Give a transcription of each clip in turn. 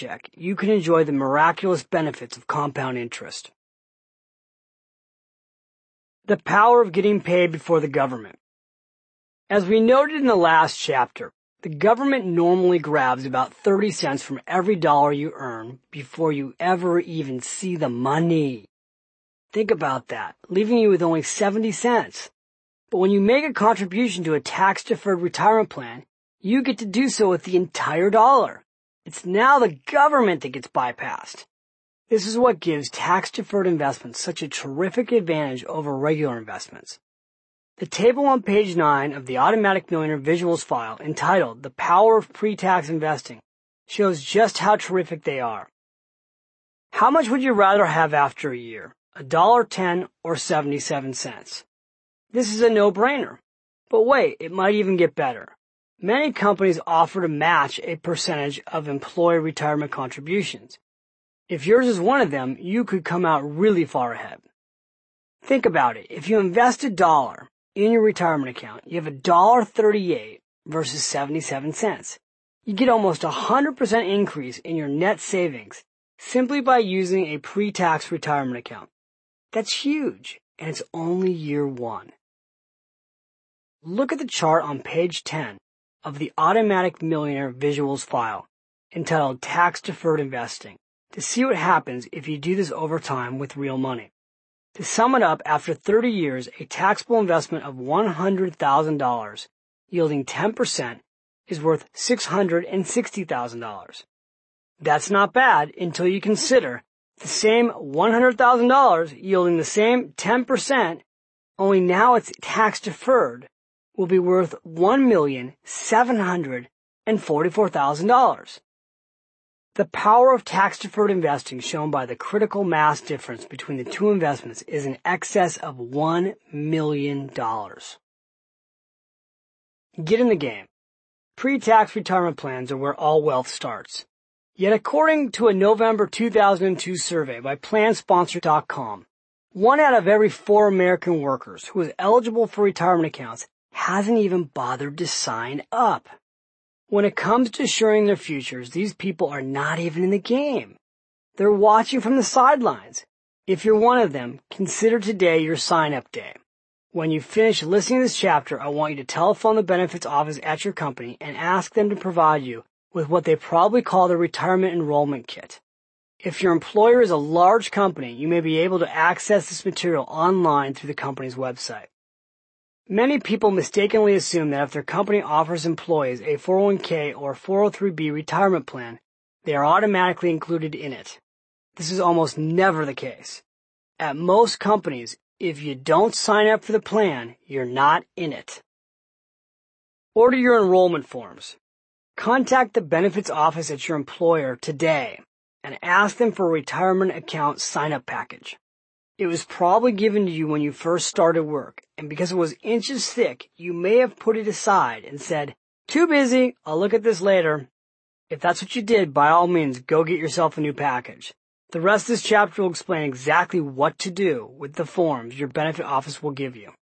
paycheck, you can enjoy the miraculous benefits of compound interest. The power of getting paid before the government. As we noted in the last chapter, the government normally grabs about 30 cents from every dollar you earn before you ever even see the money. Think about that, leaving you with only 70 cents. But when you make a contribution to a tax-deferred retirement plan, you get to do so with the entire dollar. It's now the government that gets bypassed. This is what gives tax-deferred investments such a terrific advantage over regular investments. The table on page 9 of the Automatic Millionaire Visuals file, entitled The Power of Pre-Tax Investing, shows just how terrific they are. How much would you rather have after a year? $1.10 or 77 cents? This is a no-brainer. But wait, it might even get better. Many companies offer to match a percentage of employee retirement contributions. If yours is one of them, you could come out really far ahead. Think about it. If you invest $1 in your retirement account, you have $1.38 versus 77 cents. You get almost 100% increase in your net savings simply by using a pre-tax retirement account. That's huge, and it's only year one. Look at the chart on page 10 of the Automatic Millionaire Visuals file, entitled Tax-Deferred Investing, to see what happens if you do this over time with real money. To sum it up, after 30 years, a taxable investment of $100,000, yielding 10%, is worth $660,000. That's not bad until you consider the same $100,000 yielding the same 10%, only now it's tax-deferred, will be worth $1,744,000. The power of tax-deferred investing shown by the critical mass difference between the two investments is in excess of $1 million. Get in the game. Pre-tax retirement plans are where all wealth starts. Yet according to a November 2002 survey by PlanSponsor.com, 1 out of every 4 American workers who is eligible for retirement accounts hasn't even bothered to sign up. When it comes to assuring their futures, these people are not even in the game. They're watching from the sidelines. If you're one of them, consider today your sign-up day. When you finish listening to this chapter, I want you to telephone the benefits office at your company and ask them to provide you with what they probably call the retirement enrollment kit. If your employer is a large company, you may be able to access this material online through the company's website. Many people mistakenly assume that if their company offers employees a 401k or 403b retirement plan, they are automatically included in it. This is almost never the case. At most companies, if you don't sign up for the plan, you're not in it. Order your enrollment forms. Contact the benefits office at your employer today and ask them for a retirement account sign-up package. It was probably given to you when you first started work, and because it was inches thick, you may have put it aside and said, "Too busy, I'll look at this later." If that's what you did, by all means, go get yourself a new package. The rest of this chapter will explain exactly what to do with the forms your benefit office will give you.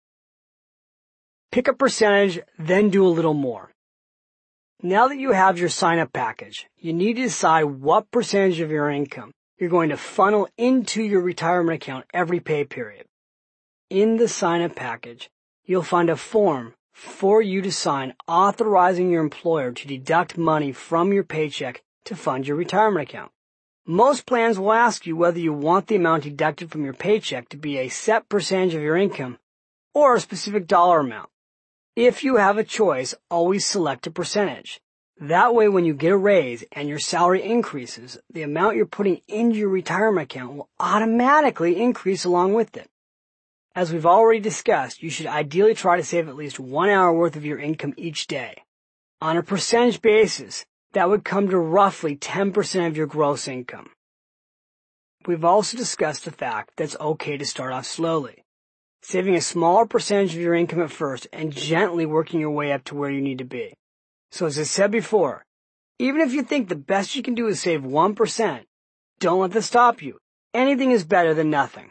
Pick a percentage, then do a little more. Now that you have your sign-up package, you need to decide what percentage of your income you're going to funnel into your retirement account every pay period. In the sign-up package, you'll find a form for you to sign authorizing your employer to deduct money from your paycheck to fund your retirement account. Most plans will ask you whether you want the amount deducted from your paycheck to be a set percentage of your income or a specific dollar amount. If you have a choice, always select a percentage. That way, when you get a raise and your salary increases, the amount you're putting into your retirement account will automatically increase along with it. As we've already discussed, you should ideally try to save at least 1 hour worth of your income each day. On a percentage basis, that would come to roughly 10% of your gross income. We've also discussed the fact that it's okay to start off slowly, saving a smaller percentage of your income at first and gently working your way up to where you need to be. So as I said before, even if you think the best you can do is save 1%, don't let this stop you. Anything is better than nothing.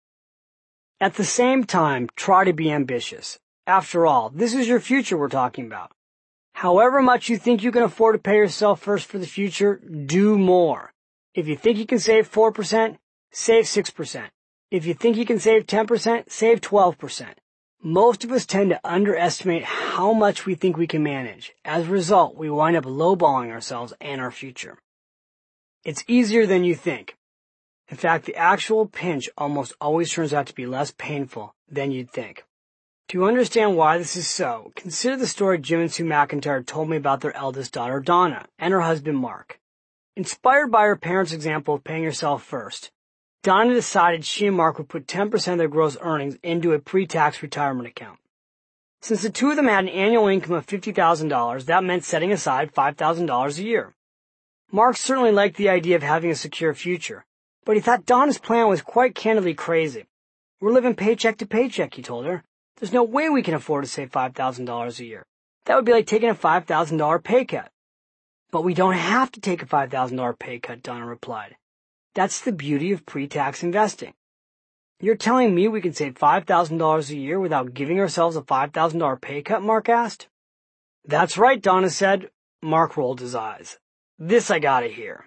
At the same time, try to be ambitious. After all, this is your future we're talking about. However much you think you can afford to pay yourself first for the future, do more. If you think you can save 4%, save 6%. If you think you can save 10%, save 12%. Most of us tend to underestimate how much we think we can manage. As a result, we wind up lowballing ourselves and our future. It's easier than you think. In fact, the actual pinch almost always turns out to be less painful than you'd think. To understand why this is so, consider the story Jim and Sue McIntyre told me about their eldest daughter, Donna, and her husband, Mark. Inspired by her parents' example of paying herself first, Donna decided she and Mark would put 10% of their gross earnings into a pre-tax retirement account. Since the two of them had an annual income of $50,000, that meant setting aside $5,000 a year. Mark certainly liked the idea of having a secure future, but he thought Donna's plan was quite candidly crazy. We're living paycheck to paycheck, he told her. There's no way we can afford to save $5,000 a year. That would be like taking a $5,000 pay cut. But we don't have to take a $5,000 pay cut, Donna replied. That's the beauty of pre-tax investing. You're telling me we can save $5,000 a year without giving ourselves a $5,000 pay cut, Mark asked. That's right, Donna said. Mark rolled his eyes. This I gotta hear.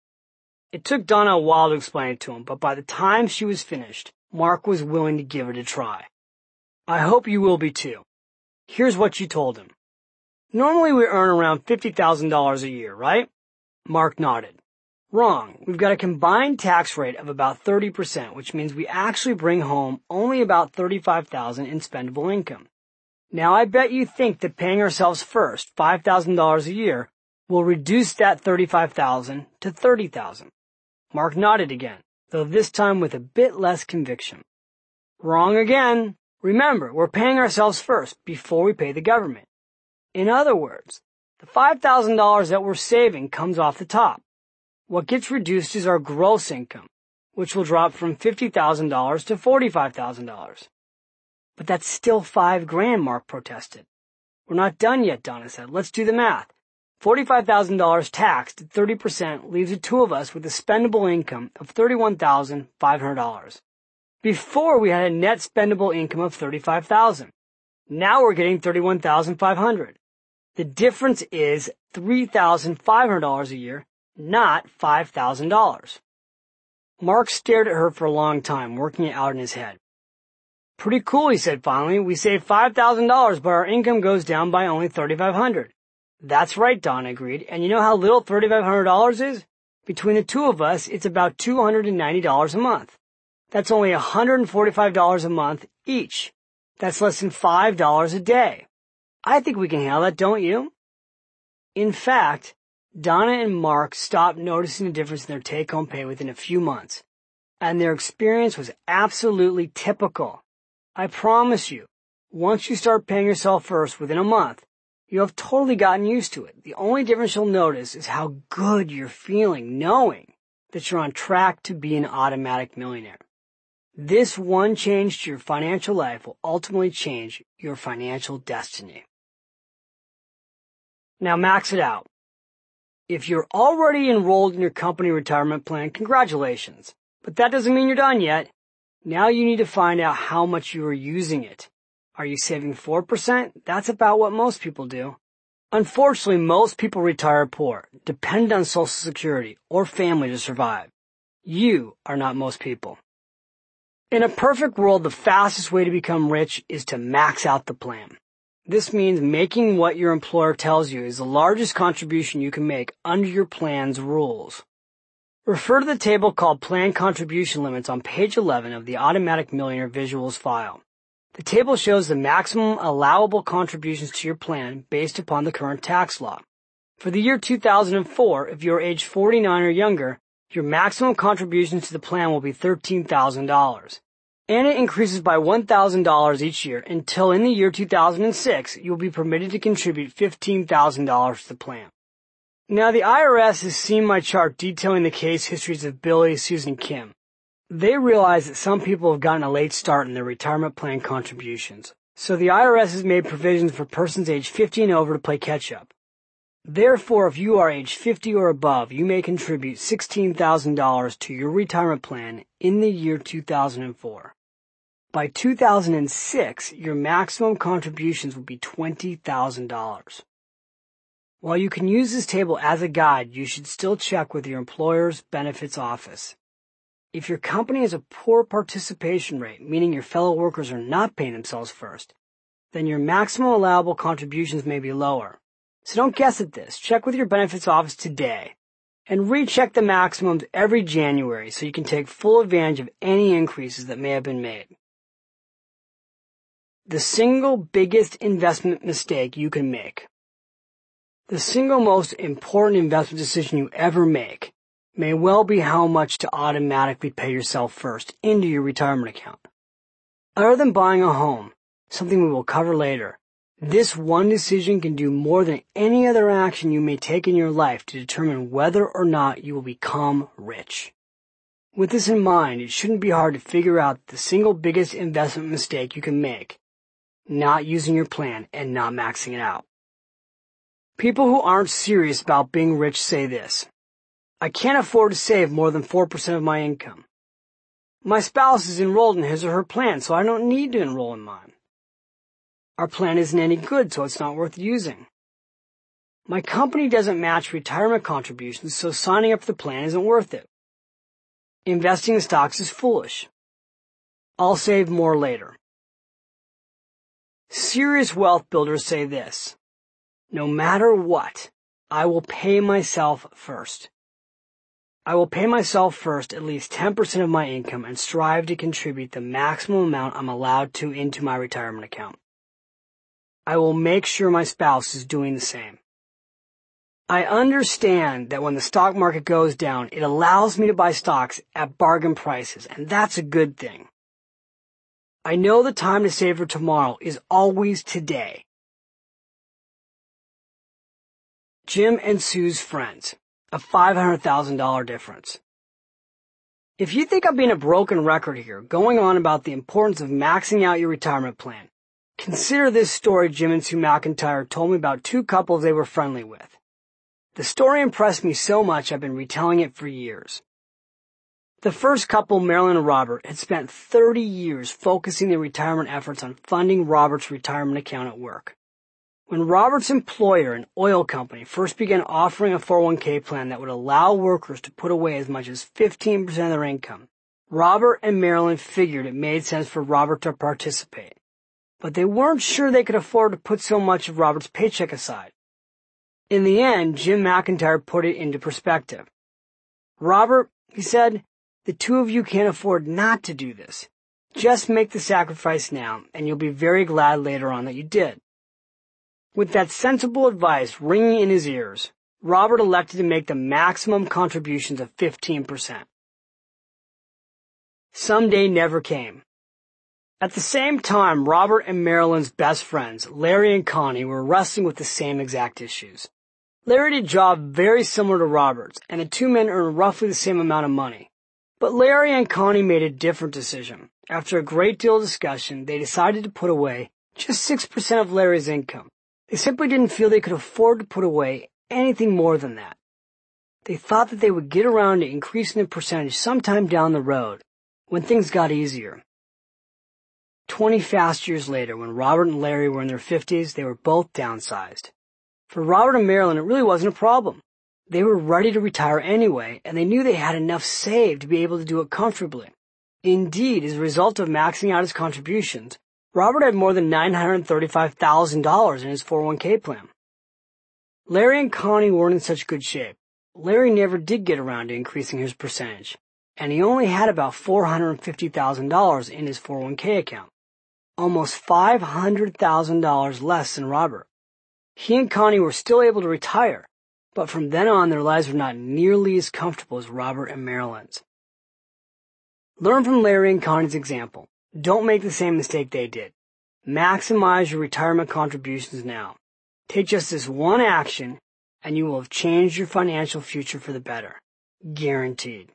It took Donna a while to explain it to him, but by the time she was finished, Mark was willing to give it a try. I hope you will be too. Here's what she told him. Normally we earn around $50,000 a year, right? Mark nodded. Wrong. We've got a combined tax rate of about 30%, which means we actually bring home only about $35,000 in spendable income. Now I bet you think that paying ourselves first, $5,000 a year, will reduce that $35,000 to $30,000. Mark nodded again, though this time with a bit less conviction. Wrong again. Remember, we're paying ourselves first before we pay the government. In other words, the $5,000 that we're saving comes off the top. What gets reduced is our gross income, which will drop from $50,000 to $45,000. But that's still $5,000, Mark protested. We're not done yet, Donna said. Let's do the math. $45,000 taxed at 30% leaves the two of us with a spendable income of $31,500. Before we had a net spendable income of $35,000. Now we're getting $31,500. The difference is $3,500 a year, not $5,000. Mark stared at her for a long time, working it out in his head. Pretty cool, he said finally. We save $5,000, but our income goes down by only $3,500. That's right, Donna agreed. And you know how little $3,500 is? Between the two of us, it's about $290 a month. That's only $145 a month each. That's less than $5 a day. I think we can handle that, don't you? In fact, Donna and Mark stopped noticing the difference in their take-home pay within a few months, and their experience was absolutely typical. I promise you, once you start paying yourself first within a month, you'll have totally gotten used to it. The only difference you'll notice is how good you're feeling knowing that you're on track to be an automatic millionaire. This one change to your financial life will ultimately change your financial destiny. Now max it out. If you're already enrolled in your company retirement plan, congratulations. But that doesn't mean you're done yet. Now you need to find out how much you are using it. Are you saving 4%? That's about what most people do. Unfortunately, most people retire poor, dependent on Social Security or family to survive. You are not most people. In a perfect world, the fastest way to become rich is to max out the plan. This means making what your employer tells you is the largest contribution you can make under your plan's rules. Refer to the table called Plan Contribution Limits on page 11 of the Automatic Millionaire Visuals file. The table shows the maximum allowable contributions to your plan based upon the current tax law. For the year 2004, if you are age 49 or younger, your maximum contributions to the plan will be $13,000. And it increases by $1,000 each year until in the year 2006, you will be permitted to contribute $15,000 to the plan. Now, the IRS has seen my chart detailing the case histories of Billy, Susan, Kim. They realize that some people have gotten a late start in their retirement plan contributions, so the IRS has made provisions for persons age 50 and over to play catch-up. Therefore, if you are age 50 or above, you may contribute $16,000 to your retirement plan in the year 2004. By 2006, your maximum contributions will be $20,000. While you can use this table as a guide, you should still check with your employer's benefits office. If your company has a poor participation rate, meaning your fellow workers are not paying themselves first, then your maximum allowable contributions may be lower. So don't guess at this. Check with your benefits office today and recheck the maximums every January so you can take full advantage of any increases that may have been made. The single biggest investment mistake you can make. The single most important investment decision you ever make may well be how much to automatically pay yourself first into your retirement account. Other than buying a home, something we will cover later, this one decision can do more than any other action you may take in your life to determine whether or not you will become rich. With this in mind, it shouldn't be hard to figure out the single biggest investment mistake you can make, not using your plan and not maxing it out. People who aren't serious about being rich say this: I can't afford to save more than 4% of my income. My spouse is enrolled in his or her plan, so I don't need to enroll in mine. Our plan isn't any good, so it's not worth using. My company doesn't match retirement contributions, so signing up for the plan isn't worth it. Investing in stocks is foolish. I'll save more later. Serious wealth builders say this: no matter what, I will pay myself first. I will pay myself first at least 10% of my income and strive to contribute the maximum amount I'm allowed to into my retirement account. I will make sure my spouse is doing the same. I understand that when the stock market goes down, it allows me to buy stocks at bargain prices, and that's a good thing. I know the time to save for tomorrow is always today. Jim and Sue's friends, a $500,000 difference. If you think I'm being a broken record here, going on about the importance of maxing out your retirement plan, consider this story Jim and Sue McIntyre told me about two couples they were friendly with. The story impressed me so much I've been retelling it for years. The first couple, Marilyn and Robert, had spent 30 years focusing their retirement efforts on funding Robert's retirement account at work. When Robert's employer, an oil company, first began offering a 401k plan that would allow workers to put away as much as 15% of their income, Robert and Marilyn figured it made sense for Robert to participate. But they weren't sure they could afford to put so much of Robert's paycheck aside. In the end, Jim McIntyre put it into perspective. Robert, he said, the two of you can't afford not to do this. Just make the sacrifice now, and you'll be very glad later on that you did. With that sensible advice ringing in his ears, Robert elected to make the maximum contributions of 15%. Some day never came. At the same time, Robert and Marilyn's best friends, Larry and Connie, were wrestling with the same exact issues. Larry did a job very similar to Robert's, and the two men earned roughly the same amount of money. But Larry and Connie made a different decision. After a great deal of discussion, they decided to put away just 6% of Larry's income. They simply didn't feel they could afford to put away anything more than that. They thought that they would get around to increasing the percentage sometime down the road, when things got easier. 20 fast years later, when Robert and Larry were in their 50s, they were both downsized. For Robert and Marilyn, it really wasn't a problem. They were ready to retire anyway, and they knew they had enough saved to be able to do it comfortably. Indeed, as a result of maxing out his contributions, Robert had more than $935,000 in his 401k plan. Larry and Connie weren't in such good shape. Larry never did get around to increasing his percentage, and he only had about $450,000 in his 401k account, almost $500,000 less than Robert. He and Connie were still able to retire, but from then on their lives were not nearly as comfortable as Robert and Marilyn's. Learn from Larry and Connie's example. Don't make the same mistake they did. Maximize your retirement contributions now. Take just this one action, and you will have changed your financial future for the better. Guaranteed.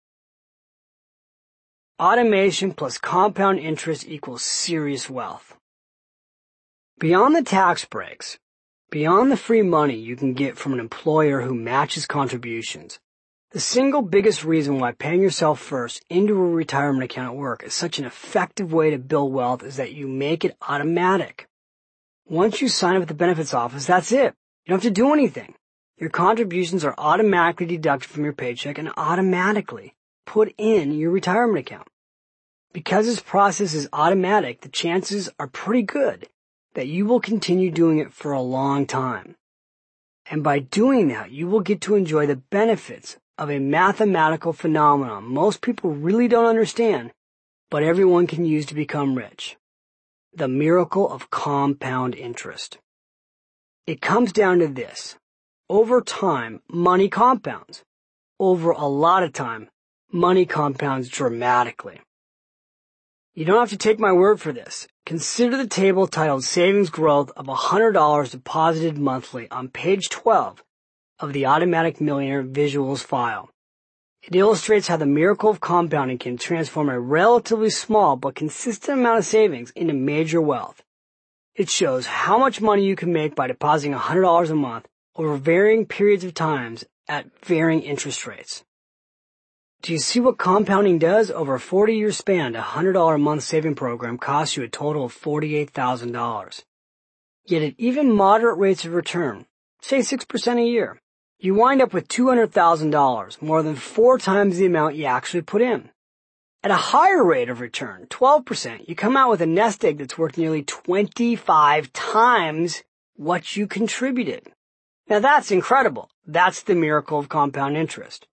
Automation plus compound interest equals serious wealth. Beyond the tax breaks, beyond the free money you can get from an employer who matches contributions, the single biggest reason why paying yourself first into a retirement account at work is such an effective way to build wealth is that you make it automatic. Once you sign up at the benefits office, that's it. You don't have to do anything. Your contributions are automatically deducted from your paycheck and automatically put in your retirement account. Because this process is automatic, the chances are pretty good that you will continue doing it for a long time. And by doing that, you will get to enjoy the benefits of a mathematical phenomenon most people really don't understand, but everyone can use to become rich. The miracle of compound interest. It comes down to this. Over time, money compounds. Over a lot of time, money compounds dramatically. You don't have to take my word for this. Consider the table titled Savings Growth of $100 Deposited Monthly on page 12 of the Automatic Millionaire Visuals file. It illustrates how the miracle of compounding can transform a relatively small but consistent amount of savings into major wealth. It shows how much money you can make by depositing $100 a month over varying periods of times at varying interest rates. Do you see what compounding does? Over a 40-year span, a $100 a month saving program costs you a total of $48,000. Yet at even moderate rates of return, say 6% a year, you wind up with $200,000, more than 4 times the amount you actually put in. At a higher rate of return, 12%, you come out with a nest egg that's worth nearly 25 times what you contributed. Now that's incredible. That's the miracle of compound interest.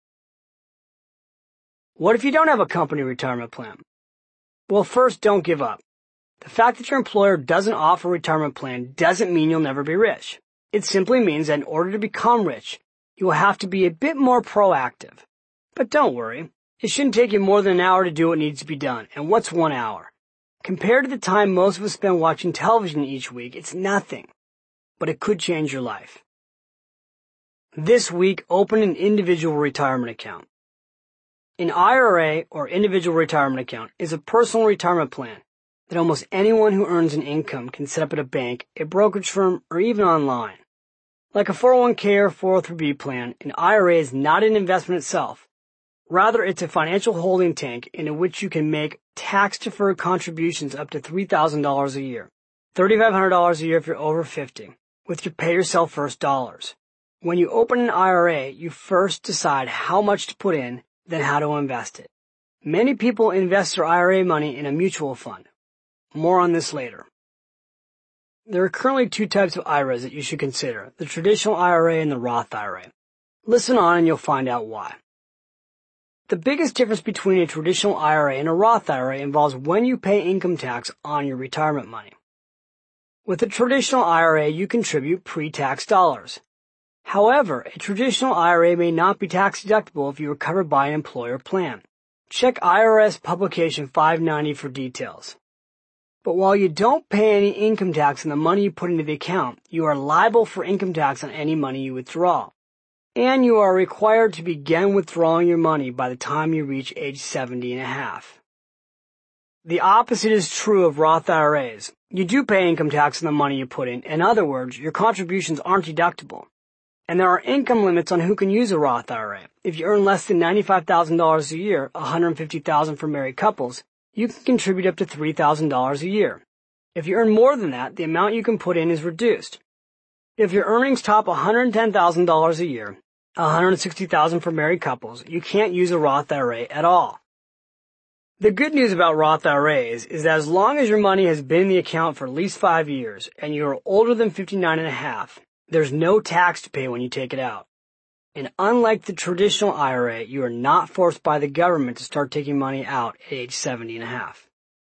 What if you don't have a company retirement plan? Well, first, don't give up. The fact that your employer doesn't offer a retirement plan doesn't mean you'll never be rich. It simply means that in order to become rich, you will have to be a bit more proactive. But don't worry. It shouldn't take you more than an hour to do what needs to be done. And what's 1 hour? Compared to the time most of us spend watching television each week, it's nothing. But it could change your life. This week, open an individual retirement account. An IRA, or individual retirement account, is a personal retirement plan that almost anyone who earns an income can set up at a bank, a brokerage firm, or even online. Like a 401k or 403b plan, an IRA is not an investment itself. Rather, it's a financial holding tank into which you can make tax-deferred contributions up to $3,000 a year, $3,500 a year if you're over 50, with your pay-yourself-first dollars. When you open an IRA, you first decide how much to put in, then how to invest it. Many people invest their IRA money in a mutual fund. More on this later. There are currently 2 types of IRAs that you should consider, the traditional IRA and the Roth IRA. Listen on and you'll find out why. The biggest difference between a traditional IRA and a Roth IRA involves when you pay income tax on your retirement money. With a traditional IRA, you contribute pre-tax dollars. However, a traditional IRA may not be tax deductible if you are covered by an employer plan. Check IRS Publication 590 for details. But while you don't pay any income tax on the money you put into the account, you are liable for income tax on any money you withdraw. And you are required to begin withdrawing your money by the time you reach age 70 and a half. The opposite is true of Roth IRAs. You do pay income tax on the money you put in. In other words, your contributions aren't deductible. And there are income limits on who can use a Roth IRA. If you earn less than $95,000 a year, $150,000 for married couples, you can contribute up to $3,000 a year. If you earn more than that, the amount you can put in is reduced. If your earnings top $110,000 a year, $160,000 for married couples, you can't use a Roth IRA at all. The good news about Roth IRAs is that as long as your money has been in the account for at least 5 years and you are older than 59 and a half, there's no tax to pay when you take it out. And unlike the traditional IRA, you are not forced by the government to start taking money out at age 70 and a half.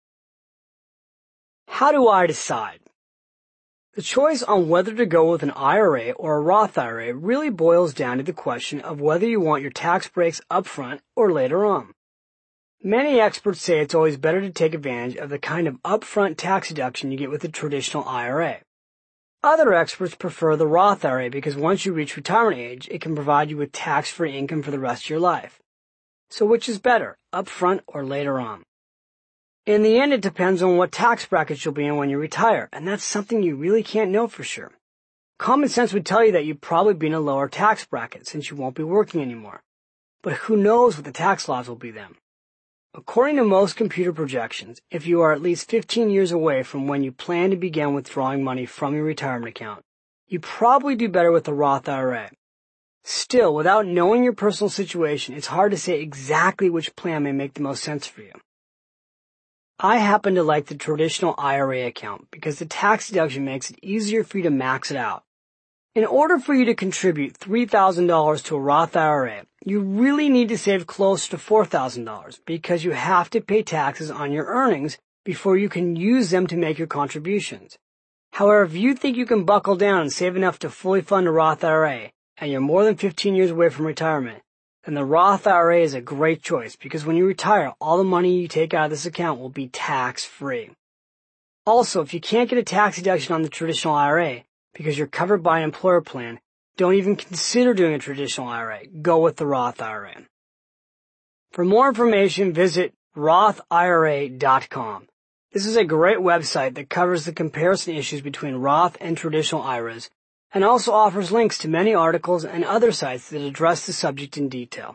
How do I decide? The choice on whether to go with an IRA or a Roth IRA really boils down to the question of whether you want your tax breaks up front or later on. Many experts say it's always better to take advantage of the kind of upfront tax deduction you get with a traditional IRA. Other experts prefer the Roth IRA because once you reach retirement age, it can provide you with tax-free income for the rest of your life. So which is better, up front or later on? In the end, it depends on what tax brackets you'll be in when you retire, and that's something you really can't know for sure. Common sense would tell you that you'd probably be in a lower tax bracket since you won't be working anymore. But who knows what the tax laws will be then? According to most computer projections, if you are at least 15 years away from when you plan to begin withdrawing money from your retirement account, you probably do better with a Roth IRA. Still, without knowing your personal situation, it's hard to say exactly which plan may make the most sense for you. I happen to like the traditional IRA account because the tax deduction makes it easier for you to max it out. In order for you to contribute $3,000 to a Roth IRA, you really need to save close to $4,000 because you have to pay taxes on your earnings before you can use them to make your contributions. However, if you think you can buckle down and save enough to fully fund a Roth IRA, and you're more than 15 years away from retirement, then the Roth IRA is a great choice because when you retire, all the money you take out of this account will be tax-free. Also, if you can't get a tax deduction on the traditional IRA because you're covered by an employer plan, don't even consider doing a traditional IRA. Go with the Roth IRA. For more information, visit rothira.com. This is a great website that covers the comparison issues between Roth and traditional IRAs and also offers links to many articles and other sites that address the subject in detail.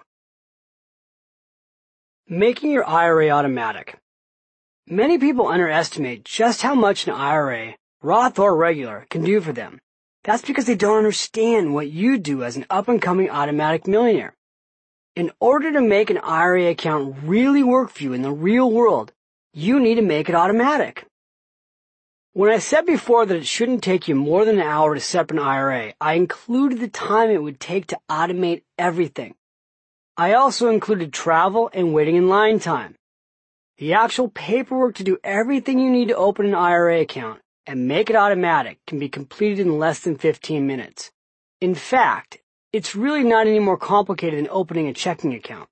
Making your IRA automatic. Many people underestimate just how much an IRA, Roth or regular, can do for them. That's because they don't understand what you do as an up-and-coming automatic millionaire. In order to make an IRA account really work for you in the real world, you need to make it automatic. When I said before that it shouldn't take you more than an hour to set up an IRA, I included the time it would take to automate everything. I also included travel and waiting in line time. The actual paperwork to do everything you need to open an IRA account and make it automatic can be completed in less than 15 minutes. In fact, it's really not any more complicated than opening a checking account.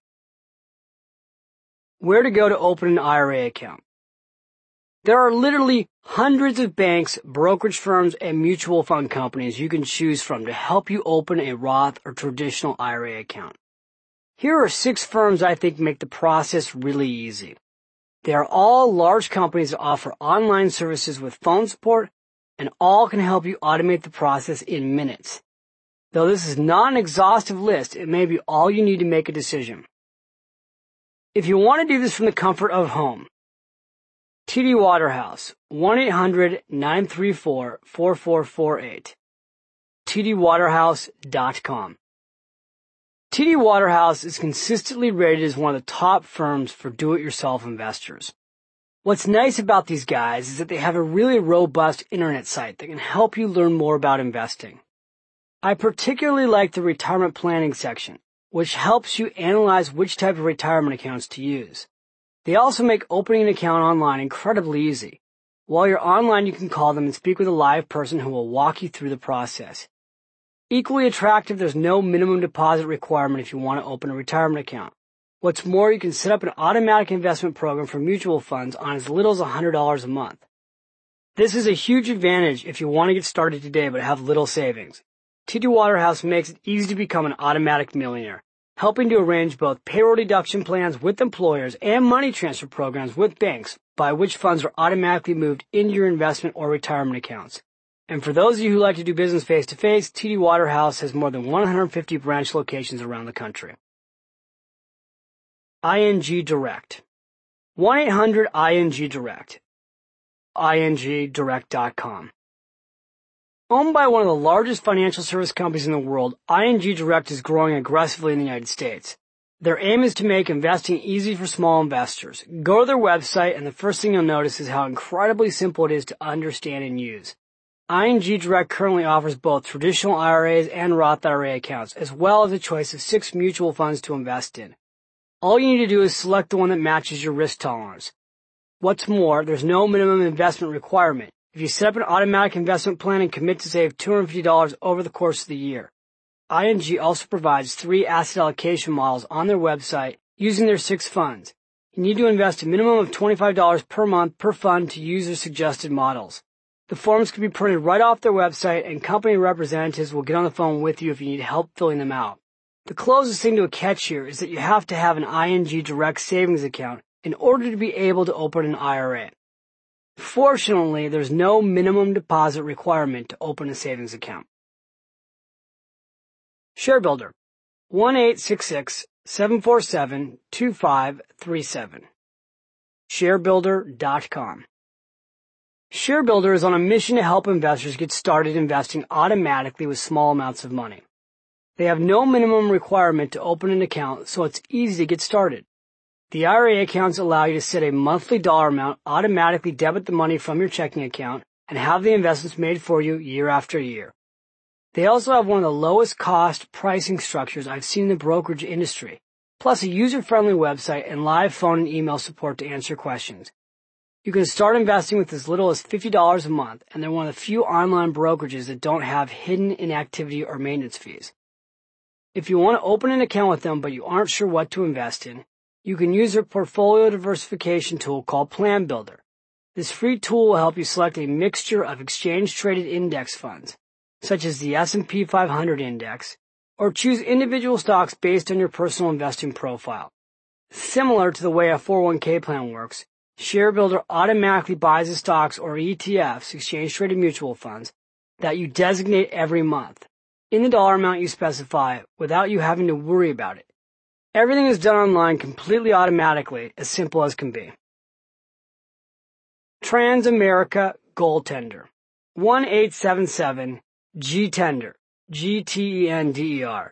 Where to go to open an IRA account? There are literally hundreds of banks, brokerage firms, and mutual fund companies you can choose from to help you open a Roth or traditional IRA account. Here are 6 firms I think make the process really easy. They are all large companies that offer online services with phone support, and all can help you automate the process in minutes. Though this is not an exhaustive list, it may be all you need to make a decision. If you want to do this from the comfort of home, TD Waterhouse, 1-800-934-4448, tdwaterhouse.com. TD Waterhouse is consistently rated as one of the top firms for do-it-yourself investors. What's nice about these guys is that they have a really robust internet site that can help you learn more about investing. I particularly like the retirement planning section, which helps you analyze which type of retirement accounts to use. They also make opening an account online incredibly easy. While you're online, you can call them and speak with a live person who will walk you through the process. Equally attractive, there's no minimum deposit requirement if you want to open a retirement account. What's more, you can set up an automatic investment program for mutual funds on as little as $100 a month. This is a huge advantage if you want to get started today but have little savings. TD Waterhouse makes it easy to become an automatic millionaire, helping to arrange both payroll deduction plans with employers and money transfer programs with banks by which funds are automatically moved into your investment or retirement accounts. And for those of you who like to do business face-to-face, TD Waterhouse has more than 150 branch locations around the country. ING Direct. 1-800-ING-DIRECT. INGdirect.com. Owned by one of the largest financial service companies in the world, ING Direct is growing aggressively in the United States. Their aim is to make investing easy for small investors. Go to their website and the first thing you'll notice is how incredibly simple it is to understand and use. ING Direct currently offers both traditional IRAs and Roth IRA accounts, as well as a choice of 6 mutual funds to invest in. All you need to do is select the one that matches your risk tolerance. What's more, there's no minimum investment requirement. If you set up an automatic investment plan and commit to save $250 over the course of the year. ING also provides 3 asset allocation models on their website using their 6 funds. You need to invest a minimum of $25 per month per fund to use their suggested models. The forms can be printed right off their website, and company representatives will get on the phone with you if you need help filling them out. The closest thing to a catch here is that you have to have an ING Direct savings account in order to be able to open an IRA. Fortunately, there's no minimum deposit requirement to open a savings account. ShareBuilder, 1-866-747-2537. ShareBuilder.com. ShareBuilder is on a mission to help investors get started investing automatically with small amounts of money. They have no minimum requirement to open an account, so it's easy to get started. The IRA accounts allow you to set a monthly dollar amount, automatically debit the money from your checking account, and have the investments made for you year after year. They also have one of the lowest cost pricing structures I've seen in the brokerage industry, plus a user-friendly website and live phone and email support to answer questions. You can start investing with as little as $50 a month, and they're one of the few online brokerages that don't have hidden inactivity or maintenance fees. If you want to open an account with them but you aren't sure what to invest in, you can use their portfolio diversification tool called Plan Builder. This free tool will help you select a mixture of exchange-traded index funds, such as the S&P 500 index, or choose individual stocks based on your personal investing profile. Similar to the way a 401k plan works, ShareBuilder automatically buys the stocks or ETFs, exchange-traded mutual funds, that you designate every month, in the dollar amount you specify, without you having to worry about it. Everything is done online completely automatically, as simple as can be. Transamerica Goaltender. 1-877-GTENDER. GTENDER.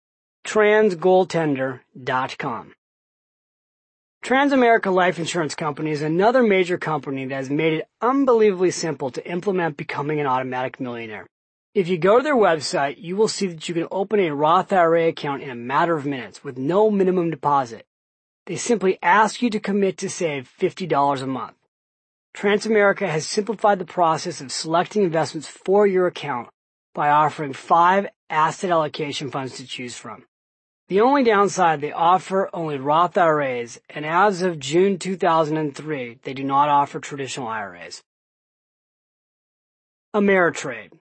Transgoaltender.com. Transamerica Life Insurance Company is another major company that has made it unbelievably simple to implement becoming an automatic millionaire. If you go to their website, you will see that you can open a Roth IRA account in a matter of minutes with no minimum deposit. They simply ask you to commit to save $50 a month. Transamerica has simplified the process of selecting investments for your account by offering 5 asset allocation funds to choose from. The only downside, they offer only Roth IRAs, and as of June 2003, they do not offer traditional IRAs. Ameritrade.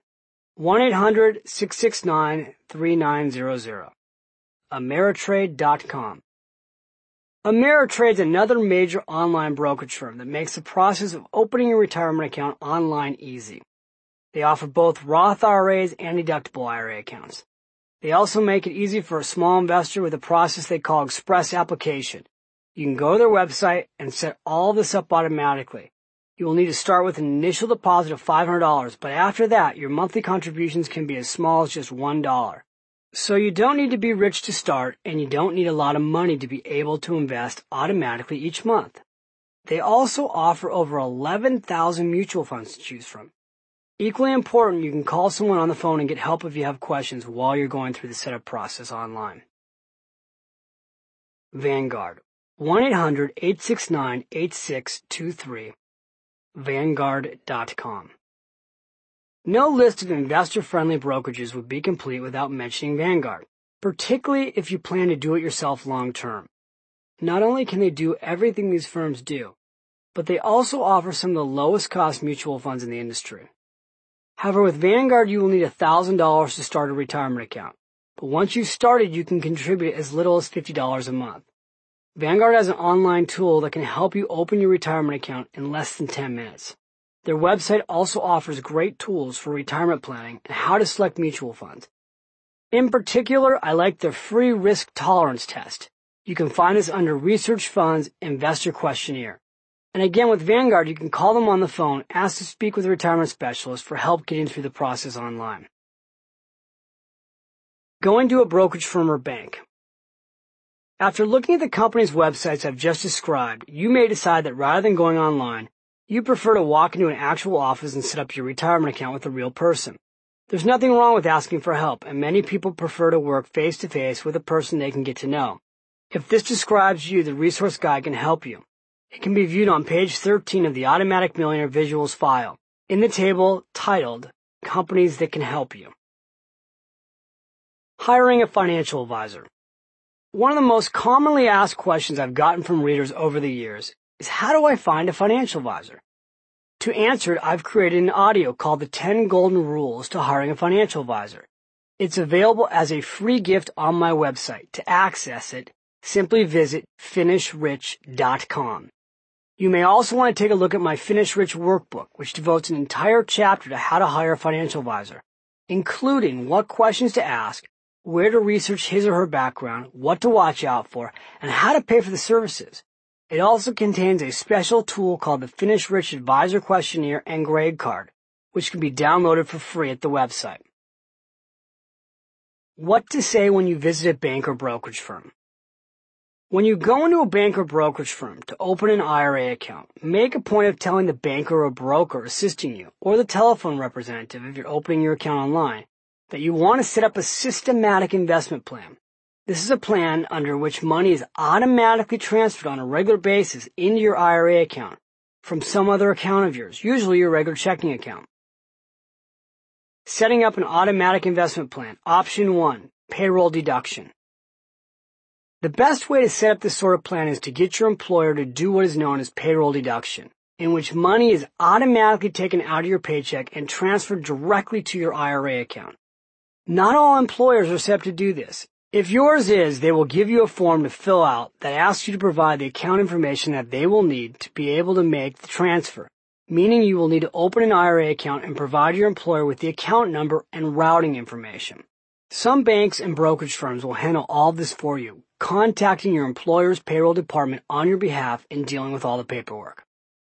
1-800-669-3900. Ameritrade.com. Ameritrade is another major online brokerage firm that makes the process of opening a retirement account online easy. They offer both Roth IRAs and deductible IRA accounts. They also make it easy for a small investor with a process they call Express Application. You can go to their website and set all this up automatically. You will need to start with an initial deposit of $500, but after that, your monthly contributions can be as small as just $1. So you don't need to be rich to start, and you don't need a lot of money to be able to invest automatically each month. They also offer over 11,000 mutual funds to choose from. Equally important, you can call someone on the phone and get help if you have questions while you're going through the setup process online. Vanguard. 1-800-869-8623. Vanguard.com. No list of investor-friendly brokerages would be complete without mentioning Vanguard, particularly if you plan to do it yourself long-term. Not only can they do everything these firms do, but they also offer some of the lowest-cost mutual funds in the industry. However, with Vanguard, you will need $1,000 to start a retirement account, but once you've started, you can contribute as little as $50 a month. Vanguard has an online tool that can help you open your retirement account in less than 10 minutes. Their website also offers great tools for retirement planning and how to select mutual funds. In particular, I like their free risk tolerance test. You can find this under Research Funds Investor Questionnaire. And again, with Vanguard, you can call them on the phone, ask to speak with a retirement specialist for help getting through the process online. Going to a brokerage firm or bank. After looking at the company's websites I've just described, you may decide that rather than going online, you prefer to walk into an actual office and set up your retirement account with a real person. There's nothing wrong with asking for help, and many people prefer to work face-to-face with a person they can get to know. If this describes you, the resource guide can help you. It can be viewed on page 13 of the Automatic Millionaire Visuals file, in the table titled Companies That Can Help You. Hiring a financial advisor. One of the most commonly asked questions I've gotten from readers over the years is, how do I find a financial advisor? To answer it, I've created an audio called The 10 Golden Rules to Hiring a Financial Advisor. It's available as a free gift on my website. To access it, simply visit FinishRich.com. You may also want to take a look at my Finish Rich workbook, which devotes an entire chapter to how to hire a financial advisor, including what questions to ask, where to research his or her background, what to watch out for, and how to pay for the services. It also contains a special tool called the Finish Rich Advisor Questionnaire and Grade Card, which can be downloaded for free at the website. What to say when you visit a bank or brokerage firm. When you go into a bank or brokerage firm to open an IRA account, make a point of telling the banker or broker assisting you, or the telephone representative if you're opening your account online, that you want to set up a systematic investment plan. This is a plan under which money is automatically transferred on a regular basis into your IRA account from some other account of yours, usually your regular checking account. Setting up an automatic investment plan. Option 1, payroll deduction. The best way to set up this sort of plan is to get your employer to do what is known as payroll deduction, in which money is automatically taken out of your paycheck and transferred directly to your IRA account. Not all employers are set up to do this. If yours is, they will give you a form to fill out that asks you to provide the account information that they will need to be able to make the transfer, meaning you will need to open an IRA account and provide your employer with the account number and routing information. Some banks and brokerage firms will handle all of this for you, contacting your employer's payroll department on your behalf and dealing with all the paperwork.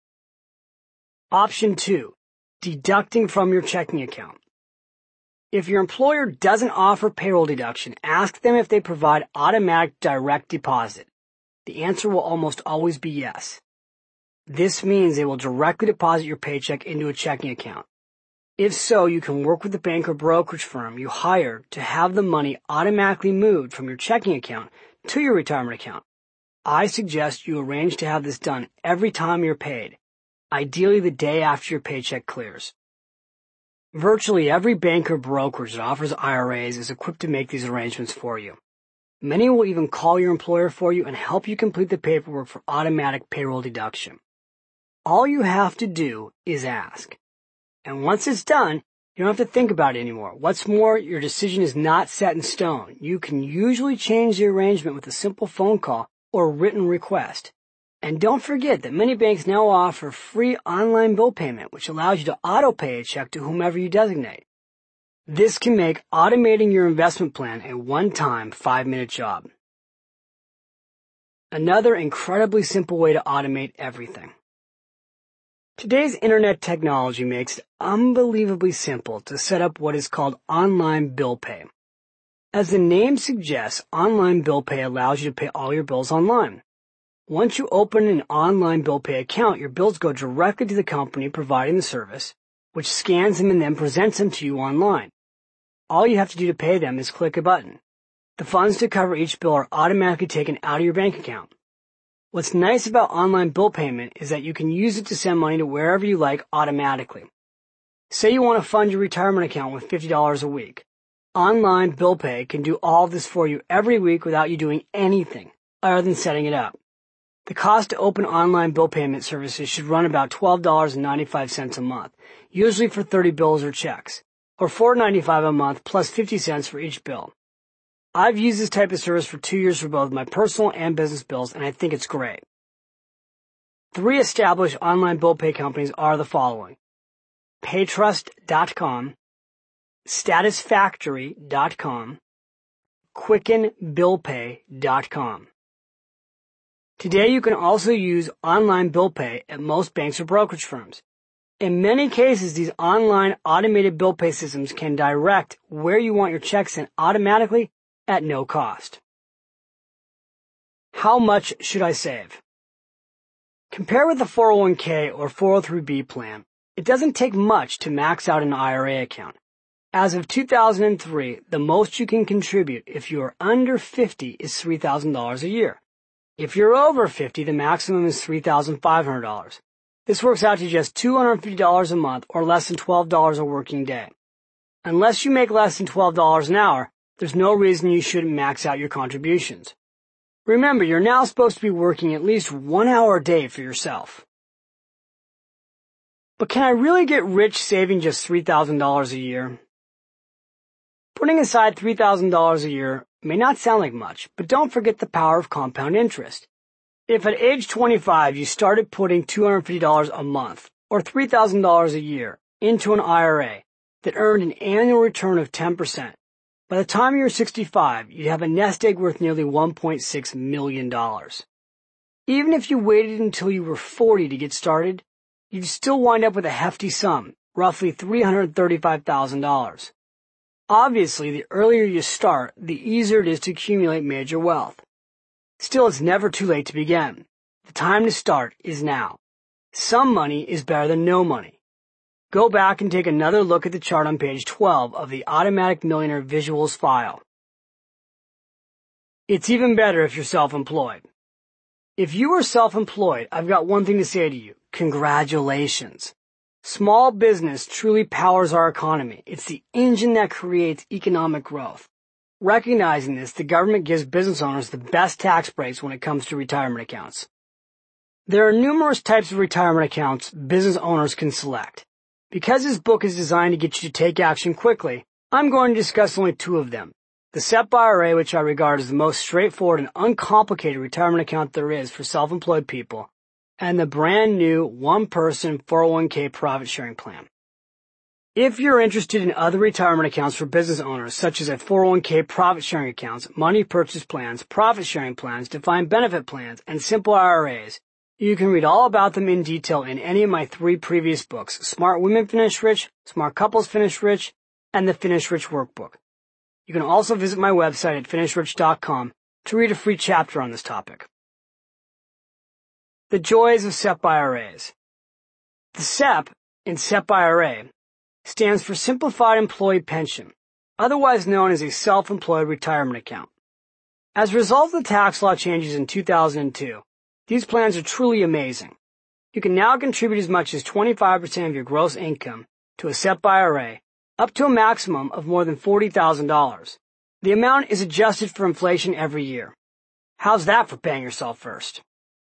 Option 2, deducting from your checking account. If your employer doesn't offer payroll deduction, ask them if they provide automatic direct deposit. The answer will almost always be yes. This means they will directly deposit your paycheck into a checking account. If so, you can work with the bank or brokerage firm you hire to have the money automatically moved from your checking account to your retirement account. I suggest you arrange to have this done every time you're paid, ideally the day after your paycheck clears. Virtually every bank or brokerage that offers IRAs is equipped to make these arrangements for you. Many will even call your employer for you and help you complete the paperwork for automatic payroll deduction. All you have to do is ask. And once it's done, you don't have to think about it anymore. What's more, your decision is not set in stone. You can usually change the arrangement with a simple phone call or written request. And don't forget that many banks now offer free online bill payment, which allows you to auto-pay a check to whomever you designate. This can make automating your investment plan a one-time 5-minute job. Another incredibly simple way to automate everything. Today's internet technology makes it unbelievably simple to set up what is called online bill pay. As the name suggests, online bill pay allows you to pay all your bills online. Once you open an online bill pay account, your bills go directly to the company providing the service, which scans them and then presents them to you online. All you have to do to pay them is click a button. The funds to cover each bill are automatically taken out of your bank account. What's nice about online bill payment is that you can use it to send money to wherever you like automatically. Say you want to fund your retirement account with $50 a week. Online bill pay can do all of this for you every week without you doing anything other than setting it up. The cost to open online bill payment services should run about $12.95 a month, usually for 30 bills or checks, or $4.95 a month plus 50 cents for each bill. I've used this type of service for 2 years for both my personal and business bills, and I think it's great. 3 established online bill pay companies are the following: Paytrust.com, Statusfactory.com, QuickenBillPay.com. Today you can also use online bill pay at most banks or brokerage firms. In many cases, these online automated bill pay systems can direct where you want your check sent automatically at no cost. How much should I save? Compared with a 401k or 403b plan, it doesn't take much to max out an IRA account. As of 2003, the most you can contribute if you are under 50 is $3,000 a year. If you're over 50, the maximum is $3,500. This works out to just $250 a month or less than $12 a working day. Unless you make less than $12 an hour, there's no reason you shouldn't max out your contributions. Remember, you're now supposed to be working at least 1 hour a day for yourself. But can I really get rich saving just $3,000 a year? Putting aside $3,000 a year may not sound like much, but don't forget the power of compound interest. If at age 25 you started putting $250 a month, or $3,000 a year, into an IRA that earned an annual return of 10%, by the time you're 65, you'd have a nest egg worth nearly $1.6 million. Even if you waited until you were 40 to get started, you'd still wind up with a hefty sum, roughly $335,000. Obviously, the earlier you start, the easier it is to accumulate major wealth. Still, it's never too late to begin. The time to start is now. Some money is better than no money. Go back and take another look at the chart on page 12 of the Automatic Millionaire Visuals file. It's even better if you're self-employed. If you are self-employed, I've got one thing to say to you. Congratulations. Small business truly powers our economy. It's the engine that creates economic growth. Recognizing this, the government gives business owners the best tax breaks when it comes to retirement accounts. There are numerous types of retirement accounts business owners can select. Because this book is designed to get you to take action quickly, I'm going to discuss only two of them. The SEP IRA, which I regard as the most straightforward and uncomplicated retirement account there is for self-employed people, and the brand new one-person 401k profit-sharing plan. If you're interested in other retirement accounts for business owners, such as a 401k profit-sharing accounts, money purchase plans, profit-sharing plans, defined benefit plans, and simple IRAs, you can read all about them in detail in any of my 3 previous books, Smart Women Finish Rich, Smart Couples Finish Rich, and the Finish Rich Workbook. You can also visit my website at finishrich.com to read a free chapter on this topic. The joys of SEP IRAs. The SEP in SEP IRA stands for Simplified Employee Pension, otherwise known as a self-employed retirement account. As a result of the tax law changes in 2002, these plans are truly amazing. You can now contribute as much as 25% of your gross income to a SEP IRA, up to a maximum of more than $40,000. The amount is adjusted for inflation every year. How's that for paying yourself first?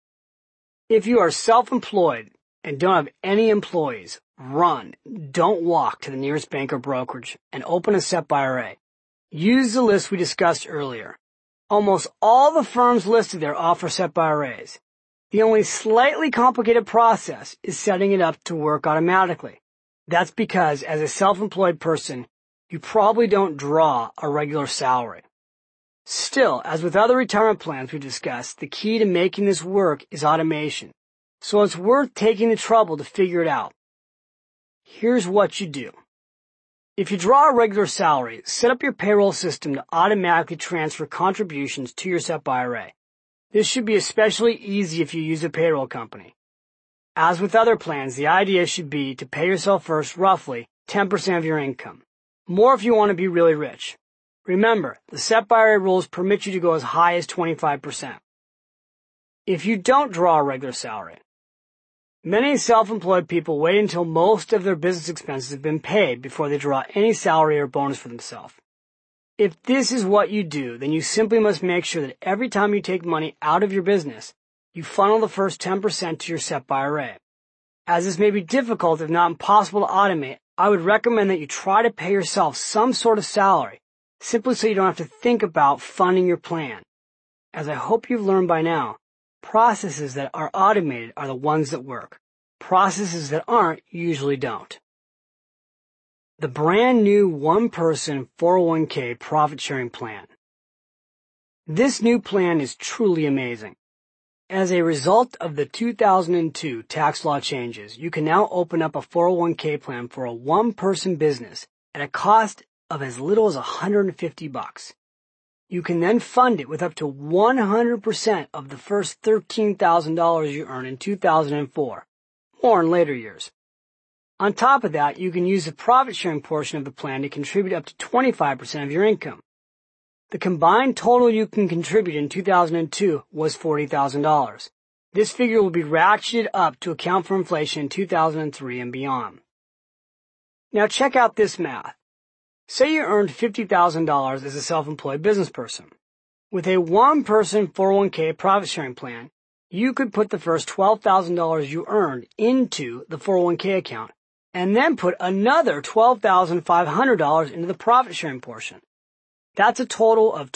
If you are self-employed and don't have any employees, run, don't walk to the nearest bank or brokerage and open a SEP IRA. Use the list we discussed earlier. Almost all the firms listed there offer SEP IRAs. The only slightly complicated process is setting it up to work automatically. That's because, as a self-employed person, you probably don't draw a regular salary. Still, as with other retirement plans we discussed, the key to making this work is automation. So it's worth taking the trouble to figure it out. Here's what you do. If you draw a regular salary, set up your payroll system to automatically transfer contributions to your SEP IRA. This should be especially easy if you use a payroll company. As with other plans, the idea should be to pay yourself first roughly 10% of your income. More if you want to be really rich. Remember, the SEP IRA rules permit you to go as high as 25%. If you don't draw a regular salary, many self-employed people wait until most of their business expenses have been paid before they draw any salary or bonus for themselves. If this is what you do, then you simply must make sure that every time you take money out of your business, you funnel the first 10% to your SEP IRA. As this may be difficult, if not impossible to automate, I would recommend that you try to pay yourself some sort of salary, simply so you don't have to think about funding your plan. As I hope you've learned by now, processes that are automated are the ones that work. Processes that aren't usually don't. The brand new one-person 401k profit-sharing plan. This new plan is truly amazing. As a result of the 2002 tax law changes, you can now open up a 401k plan for a one-person business at a cost of as little as $150. You can then fund it with up to 100% of the first $13,000 you earn in 2004, or in later years. On top of that, you can use the profit-sharing portion of the plan to contribute up to 25% of your income. The combined total you can contribute in 2002 was $40,000. This figure will be ratcheted up to account for inflation in 2003 and beyond. Now check out this math. Say you earned $50,000 as a self-employed business person. With a one-person 401k profit-sharing plan, you could put the first $12,000 you earned into the 401k account and then put another $12,500 into the profit-sharing portion. That's a total of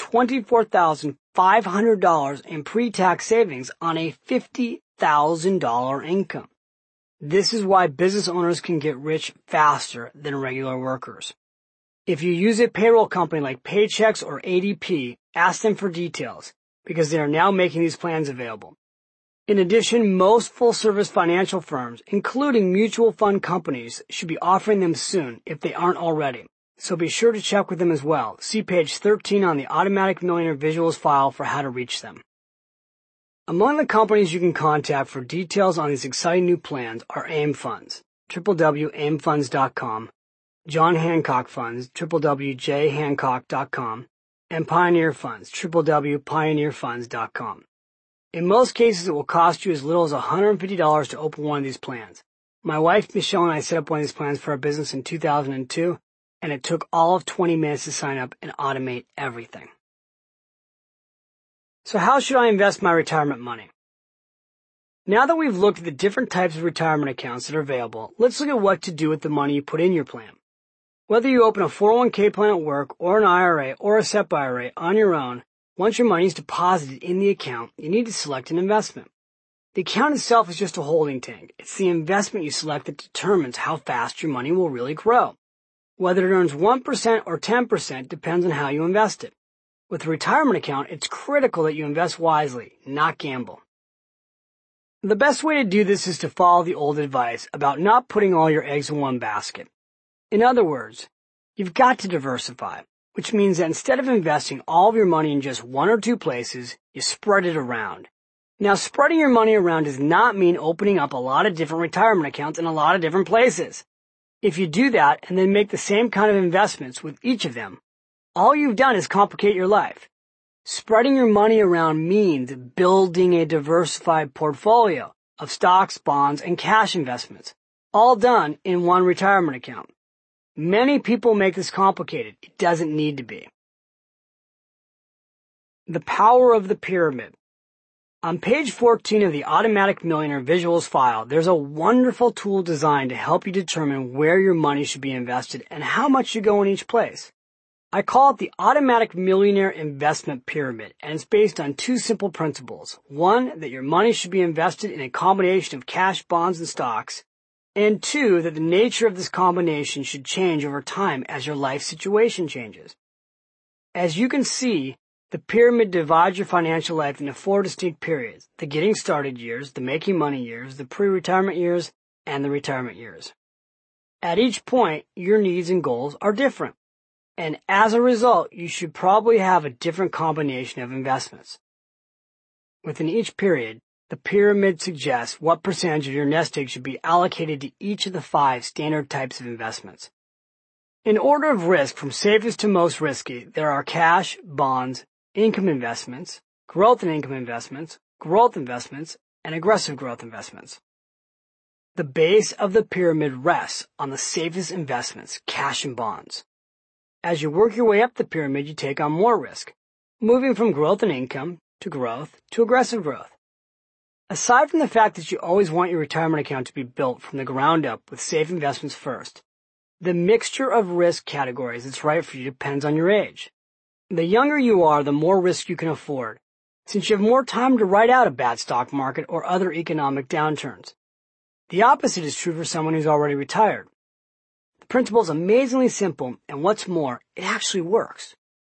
$24,500 in pre-tax savings on a $50,000 income. This is why business owners can get rich faster than regular workers. If you use a payroll company like Paychex or ADP, ask them for details because they are now making these plans available. In addition, most full-service financial firms, including mutual fund companies, should be offering them soon if they aren't already. So be sure to check with them as well. See page 13 on the Automatic Millionaire Visuals file for how to reach them. Among the companies you can contact for details on these exciting new plans are AIM Funds, www.aimfunds.com, John Hancock Funds, www.jhancock.com, and Pioneer Funds, www.pioneerfunds.com. In most cases, it will cost you as little as $150 to open one of these plans. My wife, Michelle, and I set up one of these plans for our business in 2002, and it took all of 20 minutes to sign up and automate everything. So how should I invest my retirement money? Now that we've looked at the different types of retirement accounts that are available, let's look at what to do with the money you put in your plan. Whether you open a 401k plan at work or an IRA or a SEP IRA on your own, once your money is deposited in the account, you need to select an investment. The account itself is just a holding tank. It's the investment you select that determines how fast your money will really grow. Whether it earns 1% or 10% depends on how you invest it. With a retirement account, it's critical that you invest wisely, not gamble. The best way to do this is to follow the old advice about not putting all your eggs in one basket. In other words, you've got to diversify, which means that instead of investing all of your money in just one or two places, you spread it around. Now, spreading your money around does not mean opening up a lot of different retirement accounts in a lot of different places. If you do that and then make the same kind of investments with each of them, all you've done is complicate your life. Spreading your money around means building a diversified portfolio of stocks, bonds, and cash investments, all done in one retirement account. Many people make this complicated. It doesn't need to be. The power of the pyramid. On page 14 of the Automatic Millionaire Visuals file, there's a wonderful tool designed to help you determine where your money should be invested and how much should go in each place. I call it the Automatic Millionaire Investment Pyramid, and it's based on two simple principles. One, that your money should be invested in a combination of cash, bonds, and stocks. And two, that the nature of this combination should change over time as your life situation changes. As you can see, the pyramid divides your financial life into four distinct periods: the getting started years, the making money years, the pre-retirement years, and the retirement years. At each point, your needs and goals are different. And as a result, you should probably have a different combination of investments. Within each period, the pyramid suggests what percentage of your nest egg should be allocated to each of the 5 standard types of investments. In order of risk from safest to most risky, there are cash, bonds, income investments, growth and income investments, growth investments, and aggressive growth investments. The base of the pyramid rests on the safest investments, cash and bonds. As you work your way up the pyramid, you take on more risk, moving from growth and income to aggressive growth. Aside from the fact that you always want your retirement account to be built from the ground up with safe investments first, the mixture of risk categories that's right for you depends on your age. The younger you are, the more risk you can afford, since you have more time to ride out a bad stock market or other economic downturns. The opposite is true for someone who's already retired. The principle is amazingly simple, and what's more, it actually works.